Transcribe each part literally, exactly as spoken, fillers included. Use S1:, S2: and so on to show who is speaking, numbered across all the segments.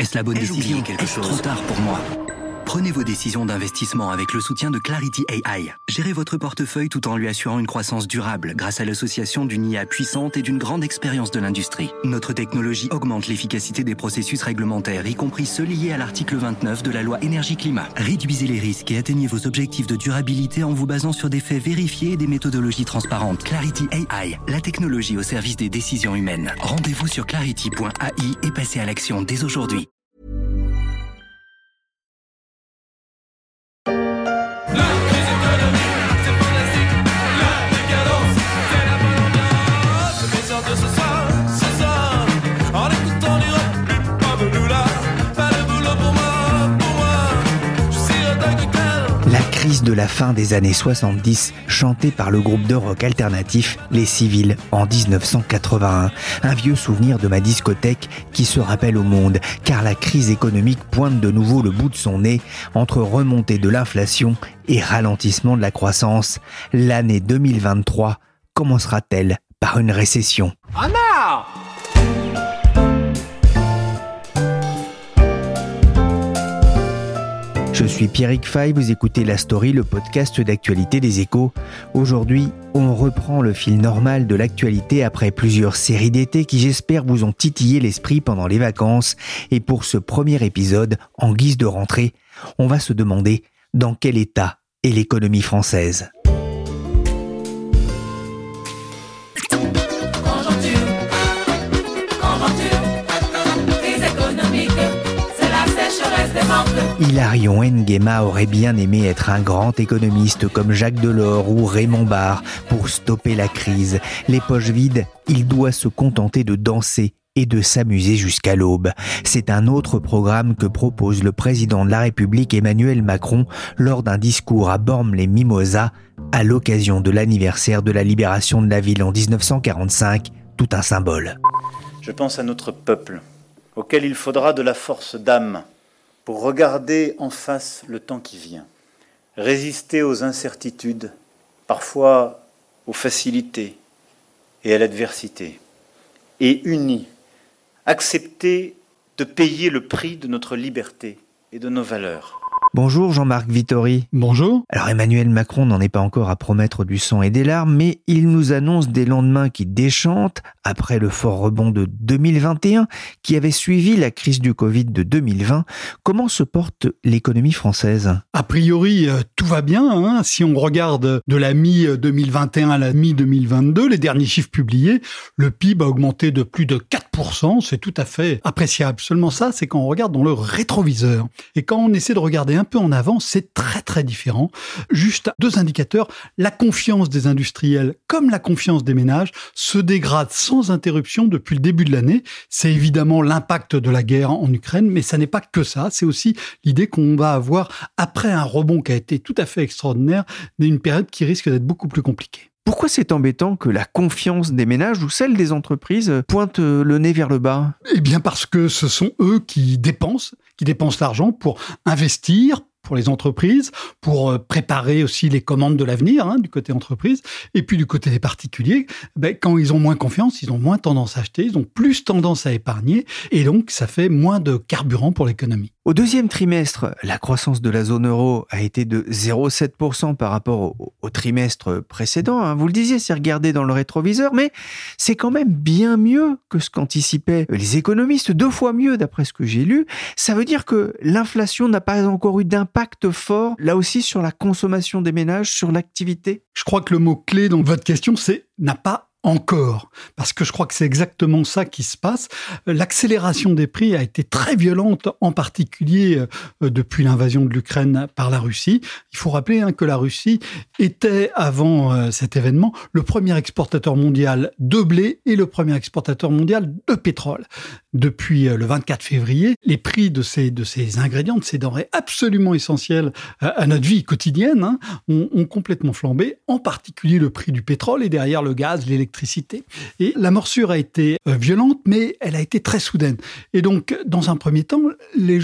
S1: Est-ce la bonne
S2: Ai-je
S1: décision?
S2: oublié quelque
S1: Est-ce
S2: chose?
S1: trop tard pour moi? Prenez vos décisions d'investissement avec le soutien de Clarity A I. Gérez votre portefeuille tout en lui assurant une croissance durable grâce à l'association d'une I A puissante et d'une grande expérience de l'industrie. Notre technologie augmente l'efficacité des processus réglementaires, y compris ceux liés à l'article vingt-neuf de la loi énergie-climat. Réduisez les risques et atteignez vos objectifs de durabilité en vous basant sur des faits vérifiés et des méthodologies transparentes. Clarity A I, la technologie au service des décisions humaines. Rendez-vous sur clarity point A I et passez à l'action dès aujourd'hui.
S3: La crise de la fin des années soixante-dix, chantée par le groupe de rock alternatif Les Civils en dix-neuf cent quatre-vingt-un. Un vieux souvenir de ma discothèque qui se rappelle au monde, car la crise économique pointe de nouveau le bout de son nez entre remontée de l'inflation et ralentissement de la croissance. L'année deux mille vingt-trois commencera-t-elle par une récession?
S4: Oh non!
S3: Je suis Pierrick Fay, vous écoutez La Story, le podcast d'actualité des Échos. Aujourd'hui, on reprend le fil normal de l'actualité après plusieurs séries d'été qui, j'espère, vous ont titillé l'esprit pendant les vacances. Et pour ce premier épisode, en guise de rentrée, on va se demander dans quel état est l'économie française. Hilarion Nguema aurait bien aimé être un grand économiste comme Jacques Delors ou Raymond Barre pour stopper la crise. Les poches vides, il doit se contenter de danser et de s'amuser jusqu'à l'aube. C'est un autre programme que propose le président de la République Emmanuel Macron lors d'un discours à Bormes-les-Mimosas à l'occasion de l'anniversaire de la libération de la ville en dix-neuf cent quarante-cinq, tout un symbole.
S5: Je pense à notre peuple, auquel il faudra de la force d'âme pour regarder en face le temps qui vient, résister aux incertitudes, parfois aux facilités et à l'adversité, et unis, accepter de payer le prix de notre liberté et de nos valeurs.
S3: Bonjour Jean-Marc Vittori.
S6: Bonjour.
S3: Alors Emmanuel Macron n'en est pas encore à promettre du sang et des larmes, mais il nous annonce des lendemains qui déchantent après le fort rebond de deux mille vingt et un qui avait suivi la crise du Covid de deux mille vingt. Comment se porte l'économie française ?
S6: A priori, euh, tout va bien. Hein. Si on regarde de la mi-deux mille vingt et un à la mi-deux mille vingt-deux, les derniers chiffres publiés, le P I B a augmenté de plus de quatre pour cent. C'est tout à fait appréciable. Seulement ça, c'est quand on regarde dans le rétroviseur. Et quand on essaie de regarder un peu en avant, c'est très très différent. Juste deux indicateurs, la confiance des industriels comme la confiance des ménages se dégrade sans interruption depuis le début de l'année. C'est évidemment l'impact de la guerre en Ukraine, mais ça n'est pas que ça, c'est aussi l'idée qu'on va avoir, après un rebond qui a été tout à fait extraordinaire, une période qui risque d'être beaucoup plus compliquée.
S3: Pourquoi c'est embêtant que la confiance des ménages ou celle des entreprises pointe le nez vers le bas ?
S6: Eh bien parce que ce sont eux qui dépensent, qui dépensent l'argent pour investir, pour les entreprises, pour préparer aussi les commandes de l'avenir, hein, du côté entreprise, et puis du côté des particuliers, ben, quand ils ont moins confiance, ils ont moins tendance à acheter, ils ont plus tendance à épargner, et donc ça fait moins de carburant pour l'économie.
S3: Au deuxième trimestre, la croissance de la zone euro a été de zéro virgule sept pour cent par rapport au, au trimestre précédent. Hein. Vous le disiez, c'est regardé dans le rétroviseur, mais c'est quand même bien mieux que ce qu'anticipaient les économistes, deux fois mieux d'après ce que j'ai lu. Ça veut dire que l'inflation n'a pas encore eu d'impact fort, là aussi, sur la consommation des ménages, sur l'activité.
S6: Je crois que le mot-clé dans votre question, c'est « n'a pas encore », parce que je crois que c'est exactement ça qui se passe. L'accélération des prix a été très violente, en particulier euh, depuis l'invasion de l'Ukraine par la Russie. Il faut rappeler hein, que la Russie était, avant euh, cet événement, le premier exportateur mondial de blé et le premier exportateur mondial de pétrole. Depuis euh, le vingt-quatre février, les prix de ces, de ces ingrédients, de ces denrées absolument essentielles euh, à notre vie quotidienne, hein, ont, ont complètement flambé, en particulier le prix du pétrole et derrière le gaz, l'électricité. Et la morsure a été violente, mais elle a été très soudaine. Et donc, dans un premier temps, les gens ont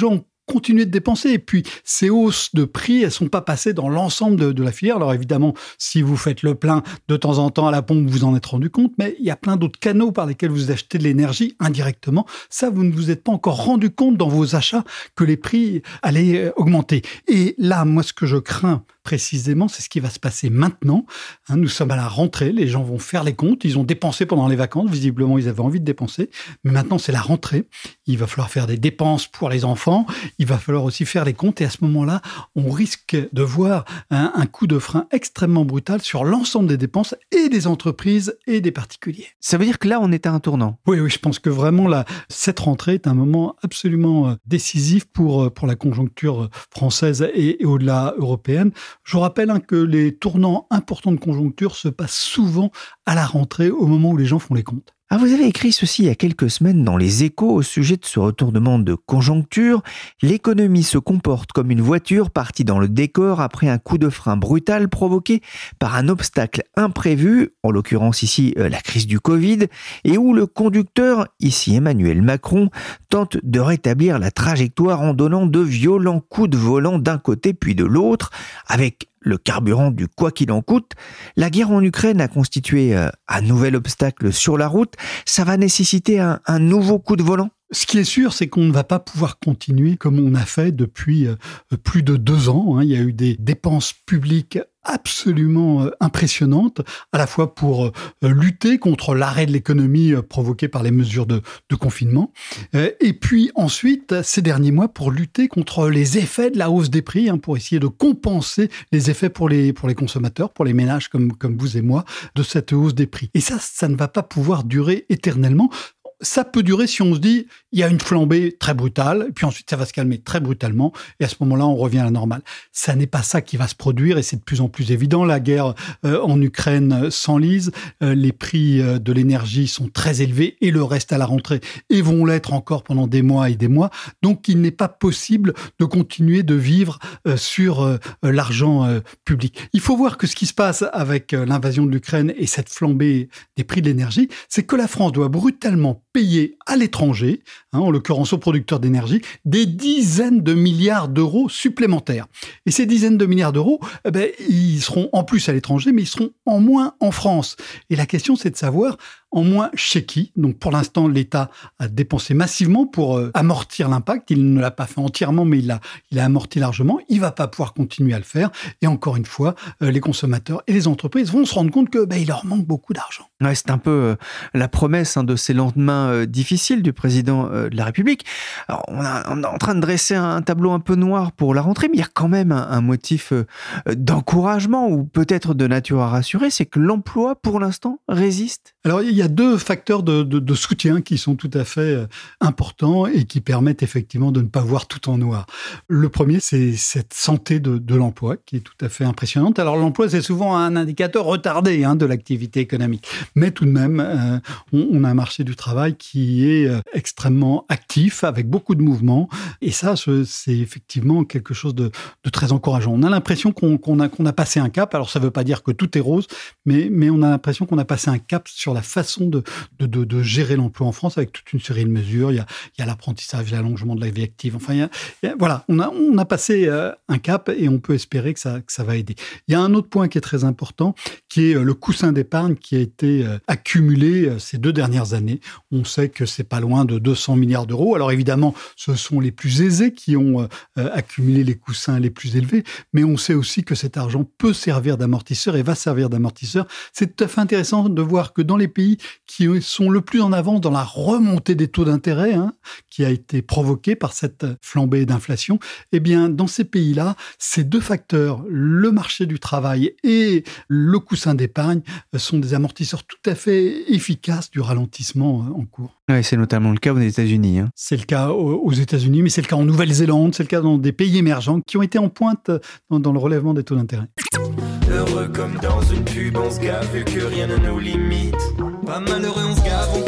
S6: continuer de dépenser. Et puis, ces hausses de prix, elles sont pas passées dans l'ensemble de, de la filière. Alors évidemment, si vous faites le plein de temps en temps à la pompe, vous en êtes rendu compte, mais il y a plein d'autres canaux par lesquels vous achetez de l'énergie indirectement. Ça, vous ne vous êtes pas encore rendu compte dans vos achats que les prix allaient augmenter. Et là, moi, ce que je crains précisément, c'est ce qui va se passer maintenant. Hein, nous sommes à la rentrée, les gens vont faire les comptes, ils ont dépensé pendant les vacances, visiblement ils avaient envie de dépenser, mais maintenant c'est la rentrée, il va falloir faire des dépenses pour les enfants, il va falloir aussi faire les comptes, et à ce moment-là, on risque de voir un, un coup de frein extrêmement brutal sur l'ensemble des dépenses et des entreprises et des particuliers.
S3: Ça veut dire que là, on est à un tournant.
S6: Oui, oui, je pense que vraiment là, cette rentrée est un moment absolument décisif pour, pour la conjoncture française et, et au-delà européenne. Je vous rappelle hein, que les tournants importants de conjoncture se passent souvent à la rentrée, au moment où les gens font les comptes.
S3: Ah, vous avez écrit ceci il y a quelques semaines dans Les Échos au sujet de ce retournement de conjoncture. L'économie se comporte comme une voiture partie dans le décor après un coup de frein brutal provoqué par un obstacle imprévu, en l'occurrence ici la crise du Covid, et où le conducteur, ici Emmanuel Macron, tente de rétablir la trajectoire en donnant de violents coups de volant d'un côté puis de l'autre, avec le carburant du quoi qu'il en coûte. La guerre en Ukraine a constitué un nouvel obstacle sur la route. Ça va nécessiter un, un nouveau coup de volant.
S6: Ce qui est sûr, c'est qu'on ne va pas pouvoir continuer comme on a fait depuis euh, plus de deux ans. Hein. Il y a eu des dépenses publiques absolument euh, impressionnantes, à la fois pour euh, lutter contre l'arrêt de l'économie euh, provoqué par les mesures de, de confinement, euh, et puis ensuite, ces derniers mois, pour lutter contre les effets de la hausse des prix, hein, pour essayer de compenser les effets pour les, pour les consommateurs, pour les ménages comme, comme vous et moi, de cette hausse des prix. Et ça, ça ne va pas pouvoir durer éternellement. Ça peut durer si on se dit, il y a une flambée très brutale, et puis ensuite ça va se calmer très brutalement, et à ce moment-là, on revient à la normale. Ça n'est pas ça qui va se produire, et c'est de plus en plus évident. La guerre euh, en Ukraine s'enlise, euh, les prix euh, de l'énergie sont très élevés, et le reste à la rentrée, et vont l'être encore pendant des mois et des mois. Donc, il n'est pas possible de continuer de vivre euh, sur euh, l'argent euh, public. Il faut voir que ce qui se passe avec euh, l'invasion de l'Ukraine et cette flambée des prix de l'énergie, c'est que la France doit brutalement payer à l'étranger, hein, en l'occurrence aux producteurs d'énergie, des dizaines de milliards d'euros supplémentaires. Et ces dizaines de milliards d'euros, eh ben, ils seront en plus à l'étranger, mais ils seront en moins en France. Et la question, c'est de savoir en moins chez qui. Donc pour l'instant, l'État a dépensé massivement pour euh, amortir l'impact. Il ne l'a pas fait entièrement, mais il l'a, il a amorti largement. Il ne va pas pouvoir continuer à le faire. Et encore une fois, euh, les consommateurs et les entreprises vont se rendre compte que bah, il leur manque beaucoup d'argent.
S3: Ouais, c'est un peu euh, la promesse hein, de ces lendemains euh, difficiles du président euh, de la République. Alors, on, a, on est en train de dresser un tableau un peu noir pour la rentrée, mais il y a quand même un, un motif euh, d'encouragement ou peut-être de nature à rassurer, c'est que l'emploi, pour l'instant, résiste.
S6: Alors, il y a deux facteurs de, de, de soutien qui sont tout à fait euh, importants et qui permettent effectivement de ne pas voir tout en noir. Le premier, c'est cette santé de, de l'emploi qui est tout à fait impressionnante. Alors, l'emploi, c'est souvent un indicateur retardé hein, de l'activité économique. Mais tout de même, euh, on, on a un marché du travail qui est euh, extrêmement actif, avec beaucoup de mouvements. Et ça, c'est effectivement quelque chose de, de très encourageant. On a l'impression qu'on, qu'on, a, qu'on a passé un cap. Alors, ça ne veut pas dire que tout est rose, mais, mais on a l'impression qu'on a passé un cap sur la façon de, de, de, de gérer l'emploi en France avec toute une série de mesures. Il y a, il y a l'apprentissage, l'allongement de la vie active. Enfin, il y a, il y a, voilà, on a, on a passé euh, un cap et on peut espérer que ça, que ça va aider. Il y a un autre point qui est très important, qui est euh, le coussin d'épargne qui a été euh, accumulé euh, ces deux dernières années. On sait que c'est pas loin de deux cents milliards d'euros. Alors évidemment, ce sont les plus aisés qui ont euh, accumulé les coussins les plus élevés, mais on sait aussi que cet argent peut servir d'amortisseur et va servir d'amortisseur. C'est tout à fait intéressant de voir que dans les pays qui sont le plus en avance dans la remontée des taux d'intérêt, hein, qui a été provoquée par cette flambée d'inflation, eh bien, dans ces pays-là, ces deux facteurs, le marché du travail et le coussin d'épargne, sont des amortisseurs tout à fait efficaces du ralentissement en cours.
S3: Oui, c'est notamment le cas aux États-Unis. Hein.
S6: C'est le cas aux États-Unis, mais c'est le cas en Nouvelle-Zélande, c'est le cas dans des pays émergents qui ont été en pointe dans, dans le relèvement des taux d'intérêt.
S2: Heureux comme dans une pub, on se gave vu que rien ne nous limite. Pas malheureux, on se gave, on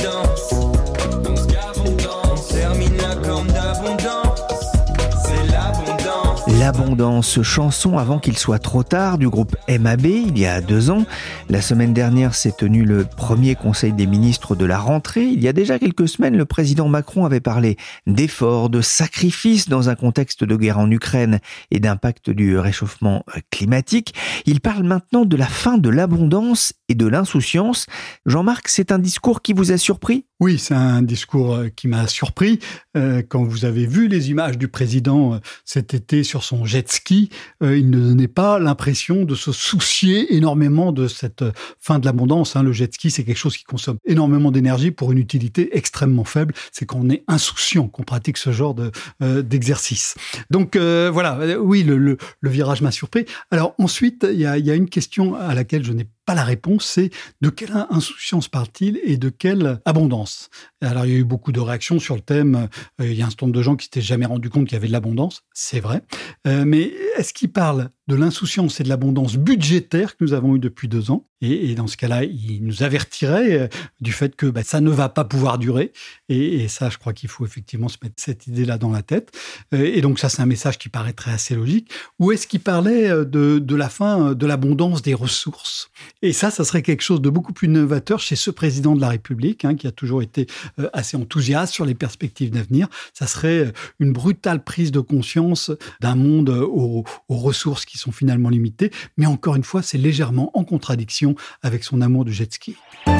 S2: danse. On se gave, on danse. On termine la corne d'abondance. C'est l'abondance.
S3: L'abondance, chanson avant qu'il soit trop tard du groupe M A B il y a deux ans. La semaine dernière s'est tenu le premier conseil des ministres de la rentrée. Il y a déjà quelques semaines, le président Macron avait parlé d'efforts, de sacrifices dans un contexte de guerre en Ukraine et d'impact du réchauffement climatique. Il parle maintenant de la fin de l'abondance et de l'insouciance. Jean-Marc, c'est un discours qui vous a surpris ?
S6: Oui, c'est un discours qui m'a surpris. Euh, quand vous avez vu les images du président euh, cet été sur son jet ski, euh, il ne donnait pas l'impression de se soucier énormément de cette fin de l'abondance. Hein. Le jet ski, c'est quelque chose qui consomme énormément d'énergie pour une utilité extrêmement faible. C'est quand on est insouciant qu'on pratique ce genre de, euh, d'exercice. Donc euh, voilà, oui, le, le, le virage m'a surpris. Alors ensuite, il y a, y a une question à laquelle je n'ai pas la réponse, c'est de quelle insouciance parle-t-il et de quelle abondance ? Alors, il y a eu beaucoup de réactions sur le thème. Euh, il y a un certain nombre de gens qui s'étaient jamais rendus compte qu'il y avait de l'abondance, c'est vrai. Euh, mais est-ce qu'il parle de l'insouciance et de l'abondance budgétaire que nous avons eu depuis deux ans ? Et, et dans ce cas-là, il nous avertirait euh, du fait que bah, ça ne va pas pouvoir durer. Et, et ça, je crois qu'il faut effectivement se mettre cette idée-là dans la tête. Euh, et donc ça, c'est un message qui paraîtrait assez logique. Ou est-ce qu'il parlait de, de la fin de l'abondance des ressources ? Et ça, ça serait quelque chose de beaucoup plus novateur chez ce président de la République, hein, qui a toujours été euh, assez enthousiaste sur les perspectives d'avenir. Ça serait une brutale prise de conscience d'un monde aux, aux ressources qui sont finalement limitées. Mais encore une fois, c'est légèrement en contradiction avec son amour du jet ski.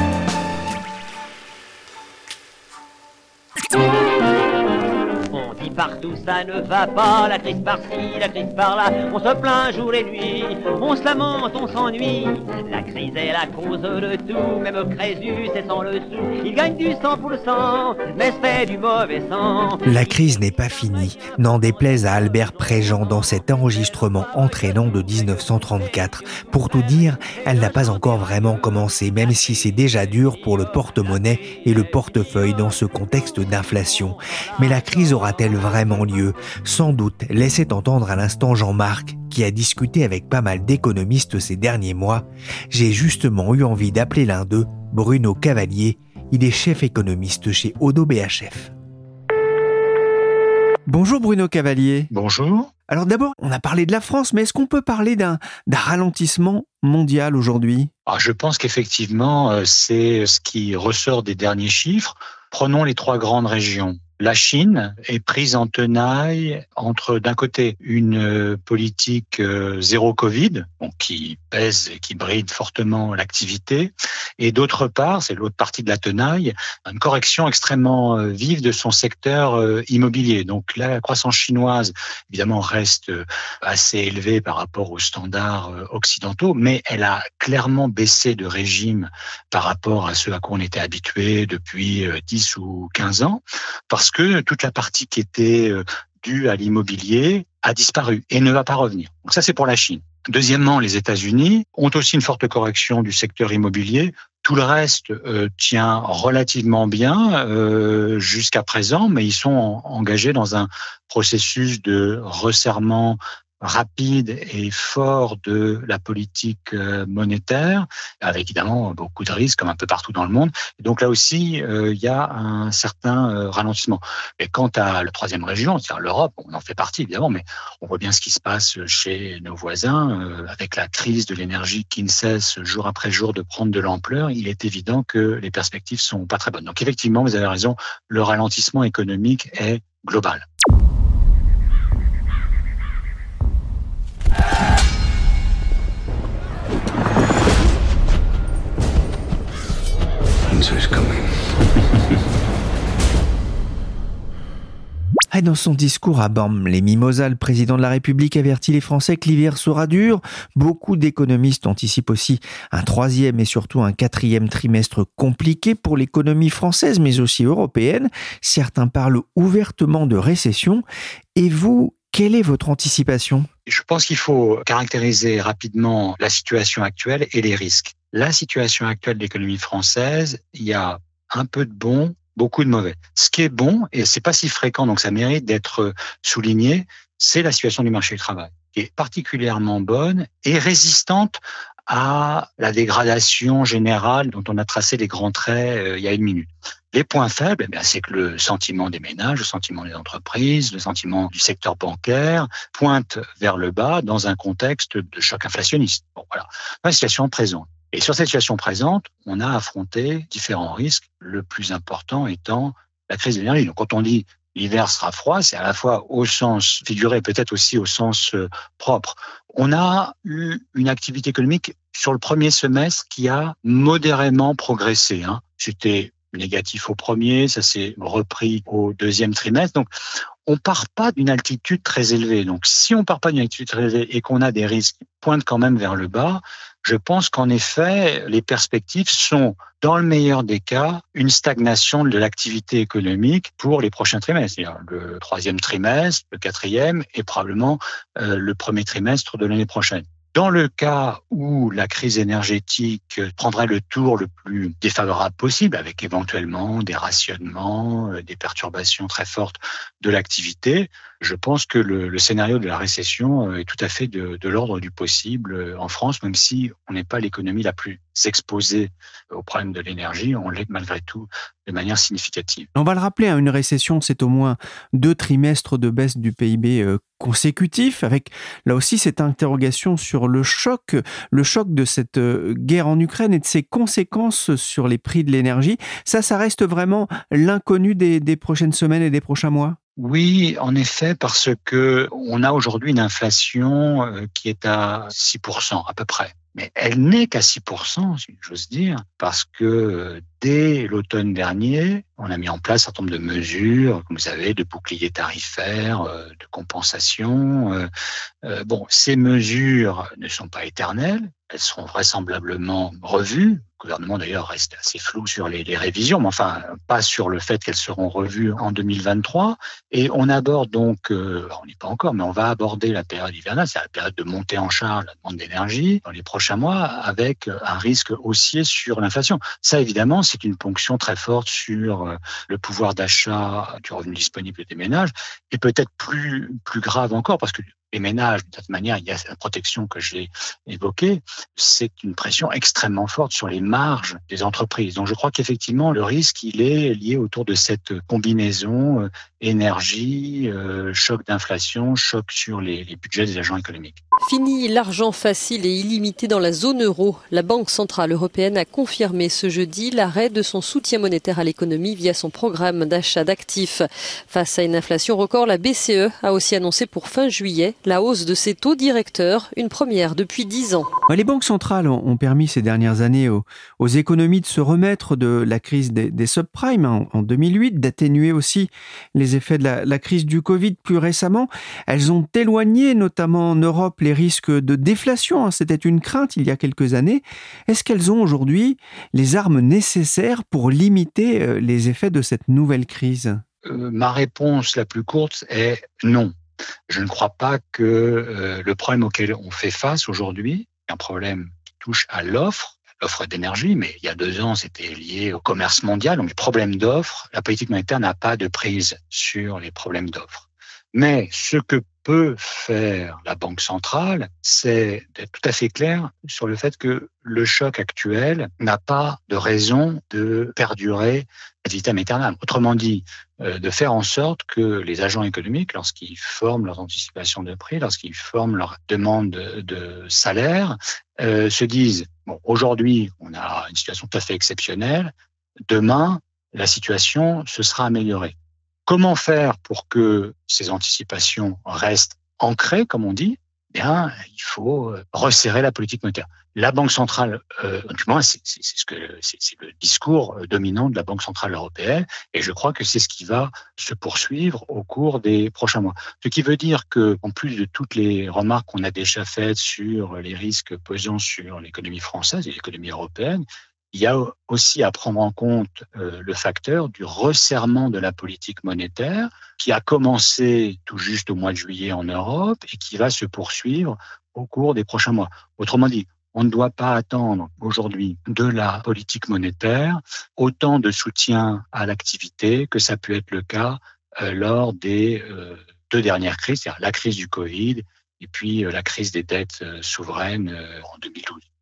S4: Partout ça ne va pas, la crise par-ci, la crise par-là, on se plaint jour et nuit, on se lamente, on s'ennuie. La crise est la cause de tout, même Crésus est sans le sou. Il gagne du cent pour cent, mais se fait du mauvais sang.
S3: La crise n'est pas finie, n'en déplaise à Albert Préjean dans cet enregistrement entraînant de dix-neuf cent trente-quatre. Pour tout dire, elle n'a pas encore vraiment commencé, même si c'est déjà dur pour le porte-monnaie et le portefeuille dans ce contexte d'inflation. Mais la crise aura-t-elle vraiment lieu ? Sans doute, laissait entendre à l'instant Jean-Marc, qui a discuté avec pas mal d'économistes ces derniers mois. J'ai justement eu envie d'appeler l'un d'eux, Bruno Cavalier. Il est chef économiste chez Oddo B H F. Bonjour Bruno Cavalier.
S7: Bonjour.
S3: Alors d'abord, on a parlé de la France, mais est-ce qu'on peut parler d'un, d'un ralentissement mondial aujourd'hui ?
S7: Alors, je pense qu'effectivement, c'est ce qui ressort des derniers chiffres. Prenons les trois grandes régions. La Chine est prise en tenaille entre, d'un côté, une politique euh, zéro Covid, donc qui pèse et qui bride fortement l'activité, et d'autre part, c'est l'autre partie de la tenaille, une correction extrêmement euh, vive de son secteur euh, immobilier. Donc la croissance chinoise, évidemment, reste euh, assez élevée par rapport aux standards euh, occidentaux, mais elle a clairement baissé de régime par rapport à ce à quoi on était habitué depuis euh, dix ou quinze ans, parce que toute la partie qui était due à l'immobilier a disparu et ne va pas revenir. Donc ça, c'est pour la Chine. Deuxièmement, les États-Unis ont aussi une forte correction du secteur immobilier. Tout le reste euh, tient relativement bien euh, jusqu'à présent, mais ils sont en, engagés dans un processus de resserrement rapide et fort de la politique monétaire, avec évidemment beaucoup de risques, comme un peu partout dans le monde. Et donc là aussi, euh, il y a un certain euh, ralentissement. Et quant à la troisième région, c'est-à-dire l'Europe, on en fait partie évidemment, mais on voit bien ce qui se passe chez nos voisins, euh, avec la crise de l'énergie qui ne cesse jour après jour de prendre de l'ampleur. Il est évident que les perspectives sont pas très bonnes. Donc effectivement, vous avez raison, le ralentissement économique est global.
S3: Et dans son discours à Bormes-les-Mimosas, le président de la République avertit les Français que l'hiver sera dur. Beaucoup d'économistes anticipent aussi un troisième et surtout un quatrième trimestre compliqué pour l'économie française, mais aussi européenne. Certains parlent ouvertement de récession. Et vous, quelle est votre anticipation ?
S7: Je pense qu'il faut caractériser rapidement la situation actuelle et les risques. La situation actuelle de l'économie française, il y a un peu de bon, beaucoup de mauvais. Ce qui est bon, et c'est pas si fréquent, donc ça mérite d'être souligné, c'est la situation du marché du travail, qui est particulièrement bonne et résistante à la dégradation générale dont on a tracé les grands traits euh, il y a une minute. Les points faibles, eh bien, c'est que le sentiment des ménages, le sentiment des entreprises, le sentiment du secteur bancaire pointe vers le bas dans un contexte de choc inflationniste. Bon, voilà, la situation présente. Et sur cette situation présente, on a affronté différents risques, le plus important étant la crise de l'énergie. Donc, quand on dit l'hiver sera froid, c'est à la fois au sens figuré, peut-être aussi au sens euh, propre. On a eu une activité économique sur le premier semestre qui a modérément progressé. Hein. C'était négatif au premier, ça s'est repris au deuxième trimestre. Donc, on part pas d'une altitude très élevée. Donc, si on part pas d'une altitude très élevée et qu'on a des risques qui pointent quand même vers le bas, je pense qu'en effet, les perspectives sont, dans le meilleur des cas, une stagnation de l'activité économique pour les prochains trimestres. C'est-à-dire le troisième trimestre, le quatrième et probablement euh, le premier trimestre de l'année prochaine. Dans le cas où la crise énergétique prendrait le tour le plus défavorable possible, avec éventuellement des rationnements, des perturbations très fortes de l'activité, je pense que le, le scénario de la récession est tout à fait de, de l'ordre du possible en France, même si on n'est pas l'économie la plus exposée au problème de l'énergie, on l'est malgré tout de manière significative.
S3: On va le rappeler, une récession, c'est au moins deux trimestres de baisse du P I B consécutifs, avec là aussi cette interrogation sur le choc, le choc de cette guerre en Ukraine et de ses conséquences sur les prix de l'énergie. Ça, ça reste vraiment l'inconnu des, des prochaines semaines et des prochains mois ?
S7: Oui, en effet, parce que on a aujourd'hui une inflation qui est à six pour cent à peu près. Mais elle n'est qu'à six pour cent, si j'ose dire, parce que dès l'automne dernier, on a mis en place un certain nombre de mesures, comme vous savez, de boucliers tarifaires, de compensation. Bon, ces mesures ne sont pas éternelles, elles seront vraisemblablement revues. Le gouvernement, d'ailleurs, reste assez flou sur les, les révisions, mais enfin, pas sur le fait qu'elles seront revues en deux mille vingt-trois. Et on aborde donc, euh, on n'y est pas encore, mais on va aborder la période hivernale, c'est la période de montée en charge de la demande d'énergie dans les prochains mois, avec un risque haussier sur l'inflation. Ça, évidemment, c'est une ponction très forte sur le pouvoir d'achat du revenu disponible des ménages, et peut-être plus, plus grave encore, parce que les ménages, de cette manière, il y a la protection que j'ai évoquée, c'est une pression extrêmement forte sur les marges des entreprises. Donc je crois qu'effectivement, le risque, il est lié autour de cette combinaison euh, énergie, euh, choc d'inflation, choc sur les, les budgets des agents économiques.
S8: Fini l'argent facile et illimité dans la zone euro. La Banque centrale européenne a confirmé ce jeudi l'arrêt de son soutien monétaire à l'économie via son programme d'achat d'actifs. Face à une inflation record, la B C E a aussi annoncé pour fin juillet la hausse de ses taux directeurs, une première depuis dix ans.
S3: Les banques centrales ont permis ces dernières années aux, aux économies de se remettre de la crise des, des subprimes en, en deux mille huit, d'atténuer aussi les effets de la, la crise du Covid plus récemment. Elles ont éloigné, notamment en Europe, les risques de déflation. C'était une crainte il y a quelques années. Est-ce qu'elles ont aujourd'hui les armes nécessaires pour limiter les effets de cette nouvelle crise ?
S7: euh, Ma réponse la plus courte est non. Je ne crois pas que euh, le problème auquel on fait face aujourd'hui, un problème qui touche à l'offre, l'offre d'énergie, mais il y a deux ans, c'était lié au commerce mondial. Donc, le problème d'offre, la politique monétaire n'a pas de prise sur les problèmes d'offre. Mais ce que peut faire la Banque centrale, c'est d'être tout à fait clair sur le fait que le choc actuel n'a pas de raison de perdurer ad vitam aeternam. Autrement dit, euh, de faire en sorte que les agents économiques, lorsqu'ils forment leurs anticipations de prix, lorsqu'ils forment leurs demandes de, de salaire, euh, se disent, bon, aujourd'hui, on a une situation tout à fait exceptionnelle, demain, la situation se sera améliorée. Comment faire pour que ces anticipations restent ancrées, comme on dit ? Bien, il faut resserrer la politique monétaire. La Banque centrale, euh, du moins, c'est, c'est, c'est, ce que, c'est, c'est le discours dominant de la Banque centrale européenne, et je crois que c'est ce qui va se poursuivre au cours des prochains mois. Ce qui veut dire que, en plus de toutes les remarques qu'on a déjà faites sur les risques pesant sur l'économie française et l'économie européenne, il y a aussi à prendre en compte euh, le facteur du resserrement de la politique monétaire qui a commencé tout juste au mois de juillet en Europe et qui va se poursuivre au cours des prochains mois. Autrement dit, on ne doit pas attendre aujourd'hui de la politique monétaire autant de soutien à l'activité que ça peut être le cas euh, lors des euh, deux dernières crises, c'est-à-dire la crise du Covid et puis euh, la crise des dettes euh, souveraines euh, en deux mille douze.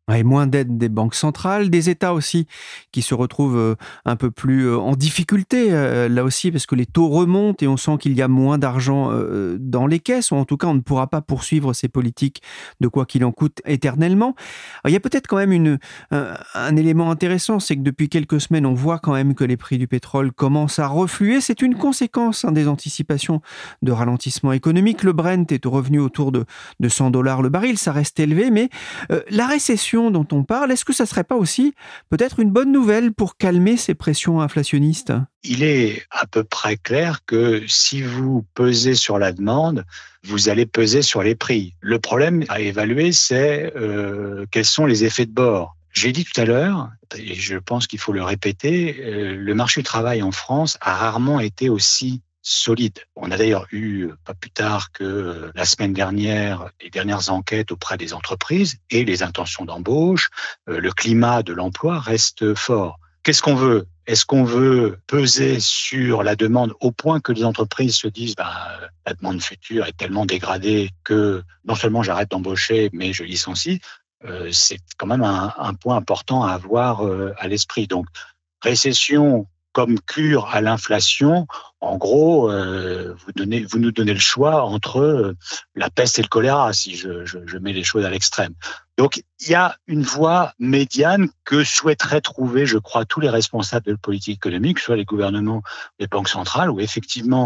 S3: Et moins d'aide des banques centrales, des États aussi qui se retrouvent un peu plus en difficulté là aussi parce que les taux remontent et on sent qu'il y a moins d'argent dans les caisses, ou en tout cas on ne pourra pas poursuivre ces politiques de quoi qu'il en coûte éternellement. Alors, il y a peut-être quand même une, un, un élément intéressant, c'est que depuis quelques semaines on voit quand même que les prix du pétrole commencent à refluer. C'est une conséquence hein, des anticipations de ralentissement économique. Le Brent est revenu autour de, de cent dollars le baril, ça reste élevé, mais euh, la récession dont on parle, est-ce que ça ne serait pas aussi peut-être une bonne nouvelle pour calmer ces pressions inflationnistes ?
S7: Il est à peu près clair que si vous pesez sur la demande, vous allez peser sur les prix. Le problème à évaluer, c'est euh, quels sont les effets de bord. J'ai dit tout à l'heure, et je pense qu'il faut le répéter, euh, le marché du travail en France a rarement été aussi solide. On a d'ailleurs eu, pas plus tard que la semaine dernière, les dernières enquêtes auprès des entreprises et les intentions d'embauche. Euh, le climat de l'emploi reste fort. Qu'est-ce qu'on veut ? Est-ce qu'on veut peser sur la demande au point que les entreprises se disent bah, la demande future est tellement dégradée que non seulement j'arrête d'embaucher, mais je licencie. Euh, c'est quand même un, un point important à avoir euh, à l'esprit. Donc, récession comme cure à l'inflation, en gros, euh, vous, donnez, vous nous donnez le choix entre euh, la peste et le choléra, si je, je, je mets les choses à l'extrême. Donc, il y a une voie médiane que souhaiteraient trouver, je crois, tous les responsables de politique économique, soit les gouvernements, les banques centrales, où effectivement,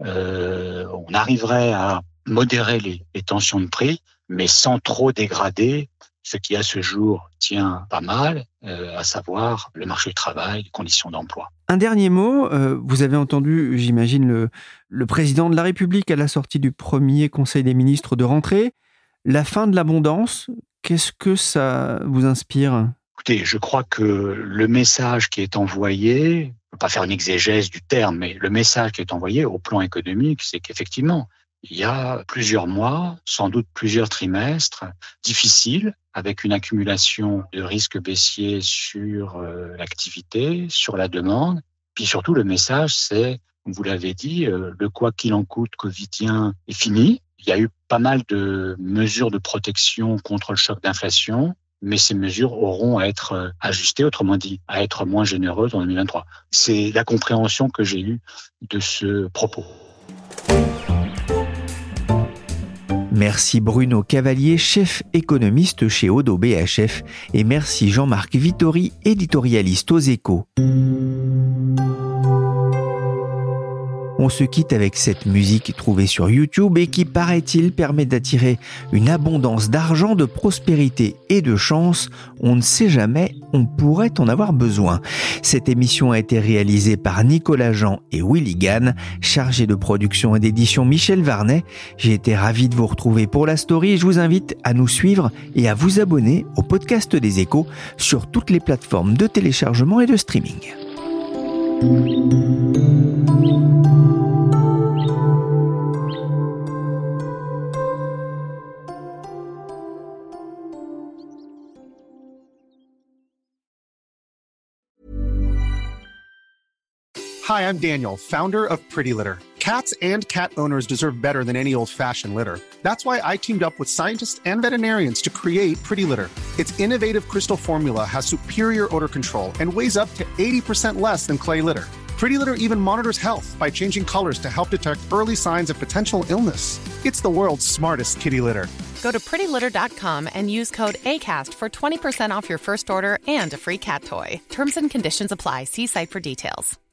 S7: euh, on arriverait à modérer les, les tensions de prix, mais sans trop dégrader ce qui, à ce jour, tient pas mal, euh, à savoir le marché du travail, les conditions d'emploi.
S3: Un dernier mot, euh, vous avez entendu, j'imagine, le, le président de la République à la sortie du premier Conseil des ministres de rentrée. La fin de l'abondance, qu'est-ce que ça vous inspire ?
S7: Écoutez, je crois que le message qui est envoyé, je ne peux pas faire une exégèse du terme, mais le message qui est envoyé au plan économique, c'est qu'effectivement, il y a plusieurs mois, sans doute plusieurs trimestres difficiles, avec une accumulation de risques baissiers sur euh, l'activité, sur la demande. Puis surtout, le message, c'est, vous l'avez dit, euh, le quoi qu'il en coûte covidien est fini. Il y a eu pas mal de mesures de protection contre le choc d'inflation, mais ces mesures auront à être ajustées, autrement dit, à être moins généreuses en deux mille vingt-trois. C'est la compréhension que j'ai eue de ce propos.
S3: Merci Bruno Cavalier, chef économiste chez Odo B H F, et merci Jean-Marc Vittori, éditorialiste aux Échos. On se quitte avec cette musique trouvée sur YouTube et qui, paraît-il, permet d'attirer une abondance d'argent, de prospérité et de chance. On ne sait jamais, on pourrait en avoir besoin. Cette émission a été réalisée par Nicolas Jean et Willy Gann, chargé de production et d'édition Michel Varnet. J'ai été ravi de vous retrouver pour la story et je vous invite à nous suivre et à vous abonner au podcast des Échos sur toutes les plateformes de téléchargement et de streaming.
S9: Hi, I'm Daniel, founder of Pretty Litter. Cats and cat owners deserve better than any old-fashioned litter. That's why I teamed up with scientists and veterinarians to create Pretty Litter. Its innovative crystal formula has superior odor control and weighs up to eighty percent less than clay litter. Pretty Litter even monitors health by changing colors to help detect early signs of potential illness. It's the world's smartest kitty litter.
S10: Go to pretty litter dot com and use code ACAST for twenty percent off your first order and a free cat toy. Terms and conditions apply. See site for details.